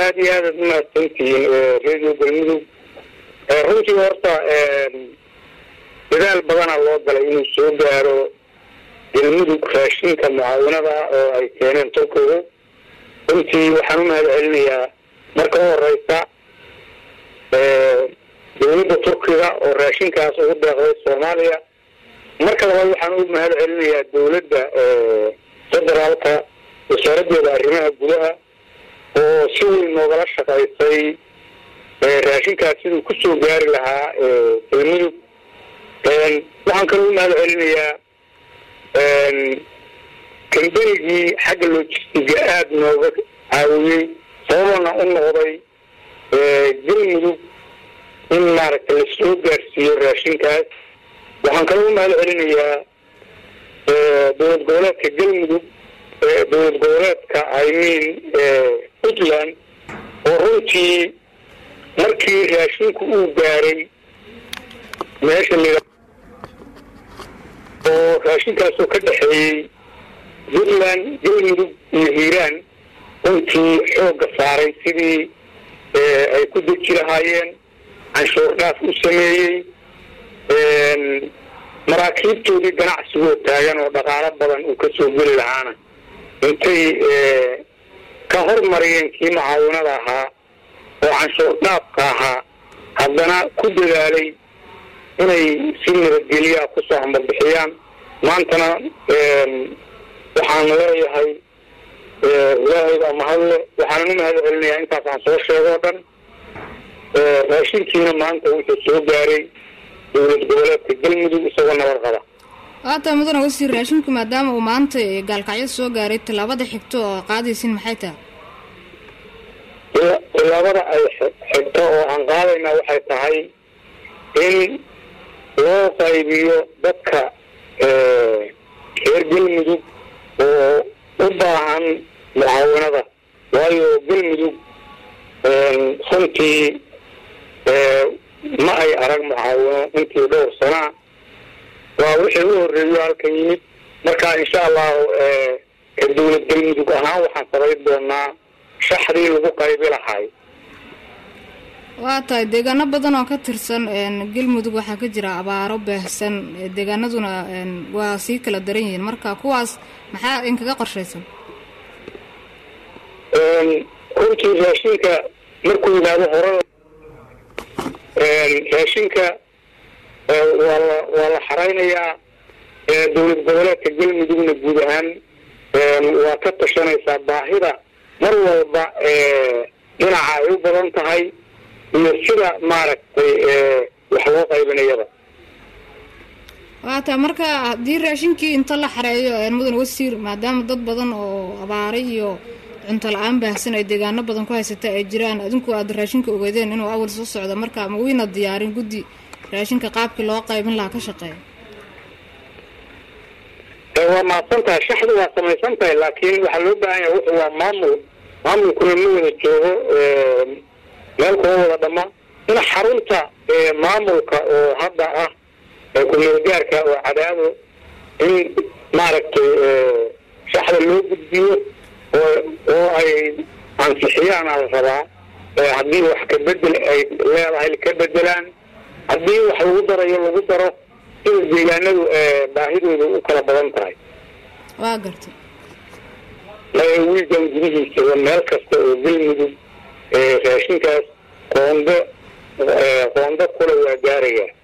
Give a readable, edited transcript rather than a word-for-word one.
aad iyo aad mahadsantihiin radio galmudug runtii horta dadaal badana loo galay inuu soo gaaro galmudug raashinka mucaawinada oo ay keeneen turkigu runtii waxaan u mahad celinayaa marka u horeysa dowladda turkiga oo raashinkaas ugu deeqday soomaaliya marka labaad waxaan u mahad celinayaa dowladda federaalka wasaaraddeeda arrimaha gudaha oo si weyn noogala shaqaysay raashinkaas siduu ku soo gaari lahaa galmudug waxaan kaloo u mahad celinayaa kambanigii xagga logistiga aada nooga caawiyey sababana u noqday galmudug in maaragtay la soo gaarsiiyo raashinkaas waxaan kaloo u mahad celinayaa dowlad goboleedka galmudug dowlad goboleedka puntland oo runtii markii raashinku uu gaaray meesha oo raashinkaasoo ka dhexeeyey puntland galmudug iyo hiiraan runtii xoogga saaray sidii ay ku deji lahaayeen canshuur dhaaf u sameeyey maraakiibtoodii ganacsigoo taagan oo dhaqaalo badan uu ka soo geli lahaana intay ka hormariyeen kii mucaawinada ahaa oo canshuur dhaafka ahaa haddana ku dadaalay inay si nabadgelyaa kusoo hambabixiyaan maantana waxaan leeyahay ilaahayda mahadle waxaanan u mahad celinayaa intaas aan soo sheego o dhan raashinkiina maanta wuxuu soo gaaray dowlad goboleedka galmudug isagoo nabad qaba haata mudane wasiir raashinku maadaama uu maanta gaalkacyo soo gaaray tallaabada xigto oo qaadaysin maxay tahay tallaabada ay xigto oo aan qaadaynaa waxay tahay in loo qaybiyo dadka reer galmudug oo u baahan mucaawinada waayo galmudug runtii ma ay arag mucaawino intii dhowr sanaa waa wixii u horreeyo halkan yimid marka insha allahu ka dowlad galmudug ahaan waxaan samayn doonaa shaxdii lagu qaybi lahay waa tahay deegaano badan oo ka tirsan galmudug waxaa ka jira abaaro baahsan deegaanaduna waa sii kala daran yihiin marka kuwaas maxaa inkaga qorshaysan runtii raashinka markuu yimaado hore raashinka waa la xaraynayaa dowlad goboleedka galmudugna guud ahaan waa ka tashanaysaa baahida mar walba dhinaca ay u badan tahay iyo sida maaragtay wax loo qaybinayaba waata marka haddii raashinkii inta la xareeyo mudane wasiir maadaama dad badan oo abaaray iyo cunto la-aan baahsan ay deegaano badan ku haysata ay jiraan adinku aad raashinka ogeedeen inuu awal soo socdo marka ma weyna diyaarin guddi raashinka qaabkii loo qaybin lahaa ka shaqeeya waa mahadsan tahay shaxdu waa samaysan tahay laakiin waxaa loo baahan yahay wuxuu waa maamulkuna ma wada joogo meel kuma wada dhama in xarunta maamulka oo hadda ah ku-meelgaarka oo cadaado in maaragtay shaxda loo gudbiyo oo ay ansixiyaan ala rabaa haddii wax ka bedel ay leedahay ka bedelaan haddii wax lagu darayo lagu daro sida deegaanadu baahidooda u kala badan tahay waa gartay wiilkan gudihiisa meel kasta oo galmudug raashinkaas qoondo kule waa gaaraya